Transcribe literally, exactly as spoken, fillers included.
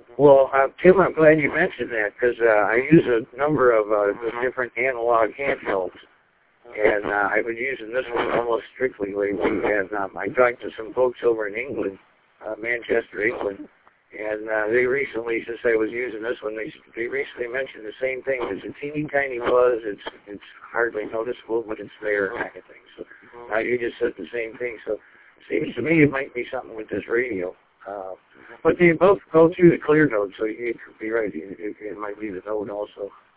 Well, uh, Tim, I'm glad you mentioned that because uh, I use a number of uh, different analog handhelds, and uh, I've been using this one almost strictly lately. And um, I talked to some folks over in England, uh, Manchester, England, and uh, they recently, since I was using this one, they they recently mentioned the same thing. It's a teeny tiny buzz. It's it's hardly noticeable, but it's there, kind of thing. So uh, you just said the same thing. So it seems to me it might be something with this radio. Uh, but they both go through the clear node, so you could be right. It, it, it might be the node also.